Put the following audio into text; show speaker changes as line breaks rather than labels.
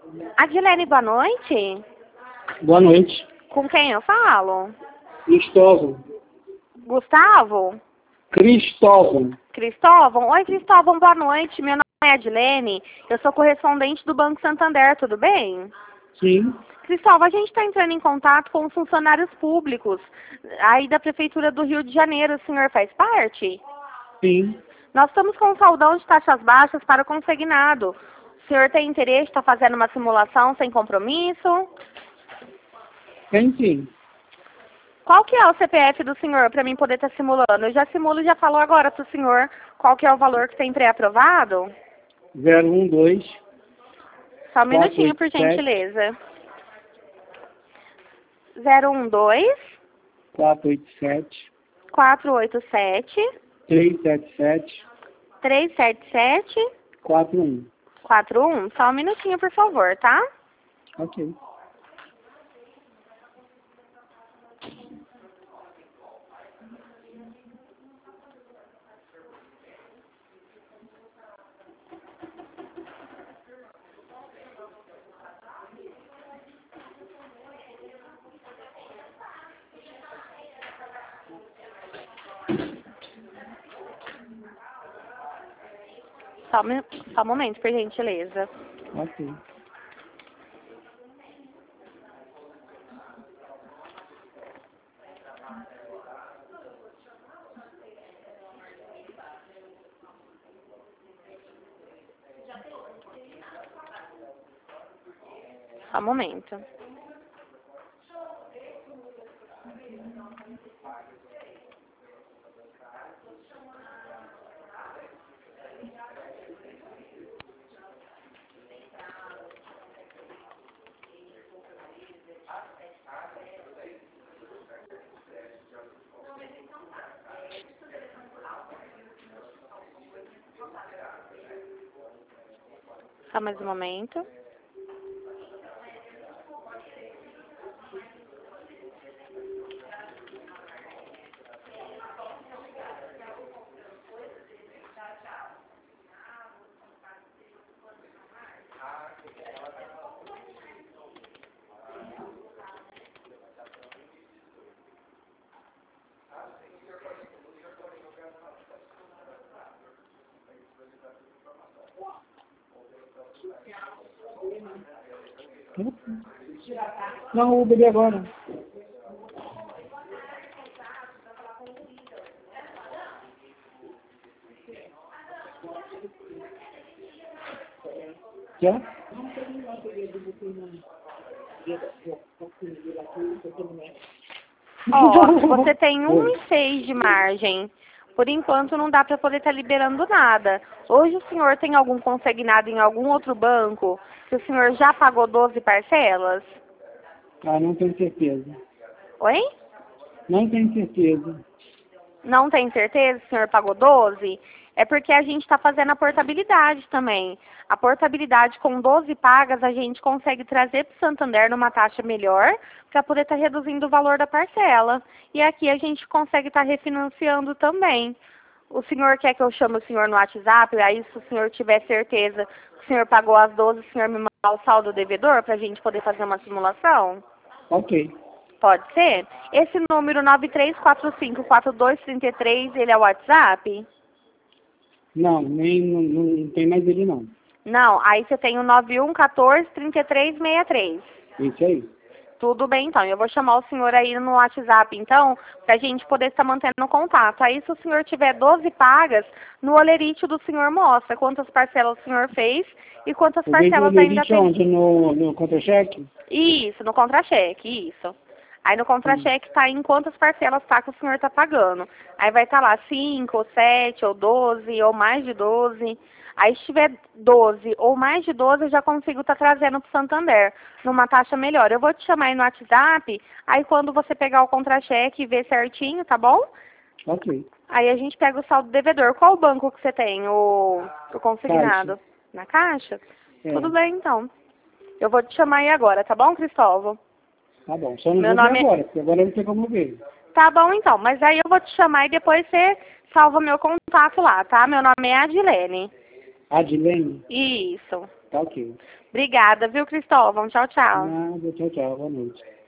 Adilene, boa noite.
Boa noite.
Com quem eu falo?
Cristóvão.
Gustavo?
Cristóvão.
Cristóvão? Oi, Cristóvão, boa noite. Meu nome é Adilene. Eu sou correspondente do Banco Santander, tudo bem?
Sim.
Cristóvão, a gente está entrando em contato com os funcionários públicos aí da Prefeitura do Rio de Janeiro. O senhor faz parte?
Sim.
Nós estamos com um saldão de taxas baixas para o consignado. O senhor tem interesse de estar fazendo uma simulação sem compromisso?
Tem sim.
Qual que é o CPF do senhor para mim poder estar simulando? Eu já simulo e já falo agora para o senhor qual que é o valor que tem pré-aprovado.
012
Só um minutinho, por
487
gentileza. 012
487
487
377
377
41.
41. Só um minutinho, por favor, tá?
Ok.
Só um momento, por gentileza.
Ok.
Só um momento. Só mais um momento.
Não, vou beber agora. Quer?
Ó, você tem 1,6 de margem. Por enquanto não dá para poder estar liberando nada. Hoje o senhor tem algum consignado em algum outro banco que o senhor já pagou 12 parcelas?
Ah, não tenho certeza.
Oi?
Não tenho certeza.
Não tem certeza que o senhor pagou 12? É porque a gente está fazendo a portabilidade também. A portabilidade com 12 pagas a gente consegue trazer para o Santander numa taxa melhor para poder estar reduzindo o valor da parcela. E aqui a gente consegue estar refinanciando também. O senhor quer que eu chame o senhor no WhatsApp? Aí se o senhor tiver certeza que o senhor pagou as 12, o senhor me mandar o saldo devedor para a gente poder fazer uma simulação?
Ok.
Pode ser? Esse número 93454233, ele é o WhatsApp?
Não, não tem mais ele não.
Não, aí você tem o 91143363.
Isso aí.
Tudo bem, então. Eu vou chamar o senhor aí no WhatsApp, então, para a gente poder estar mantendo contato. Aí, se o senhor tiver 12 pagas, no olerite do senhor mostra quantas parcelas o senhor fez e quantas
Eu vejo o
parcelas ainda
lerite
tem.
onde? No contra-cheque?
Isso, no contra-cheque, isso. Aí no contra-cheque está em quantas parcelas tá que o senhor está pagando. Aí vai estar lá 5, ou 7, ou 12, ou mais de 12. Aí se tiver 12 ou mais de 12, eu já consigo estar trazendo para o Santander, numa taxa melhor. Eu vou te chamar aí no WhatsApp, aí quando você pegar o contra-cheque e ver certinho, tá bom?
Ok.
Aí a gente pega o saldo devedor. Qual banco que você tem, o consignado?
Caixa.
Na Caixa?
É.
Tudo bem, então. Eu vou te chamar aí agora, tá bom, Cristóvão?
Tá bom. Só não
Meu
vou ver
nome é...
agora, porque agora não tem como ver.
Tá bom, então. Mas aí eu vou te chamar e depois você salva meu contato lá, tá? Meu nome é Adilene.
Adilene?
Isso.
Tá ok.
Obrigada, viu, Cristóvão? Tchau, tchau.
Nada, tchau, tchau. Boa noite.